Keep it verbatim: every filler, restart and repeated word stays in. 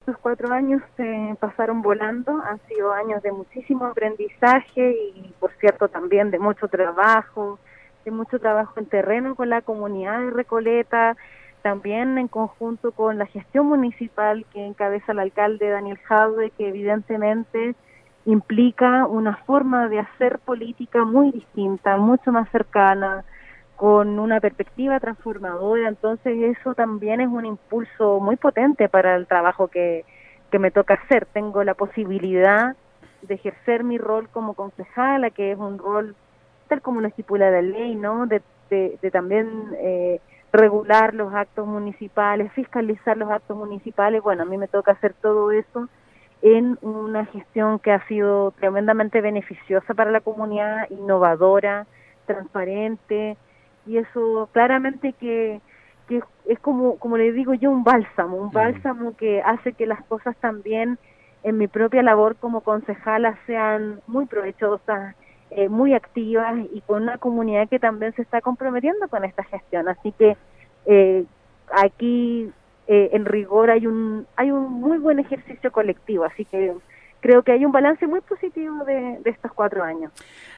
Estos cuatro años se pasaron volando, han sido años de muchísimo aprendizaje y, por cierto, también de mucho trabajo, de mucho trabajo en terreno con la comunidad de Recoleta, también en conjunto con la gestión municipal que encabeza el alcalde Daniel Jadwe, que evidentemente implica una forma de hacer política muy distinta, mucho más cercana, con una perspectiva transformadora. Entonces eso también es un impulso muy potente para el trabajo que, que me toca hacer. Tengo la posibilidad de ejercer mi rol como concejala, que es un rol tal como lo estipula la ley, ¿no? De, de, de también eh, regular los actos municipales, fiscalizar los actos municipales. Bueno, a mí me toca hacer todo eso en una gestión que ha sido tremendamente beneficiosa para la comunidad, innovadora, transparente, y eso claramente que, que es como, como le digo yo, un bálsamo, un Mm. bálsamo que hace que las cosas también en mi propia labor como concejala sean muy provechosas, eh, muy activas y con una comunidad que también se está comprometiendo con esta gestión. Así que eh, aquí eh, en rigor hay un hay un muy buen ejercicio colectivo, así que creo que hay un balance muy positivo de, de estos cuatro años.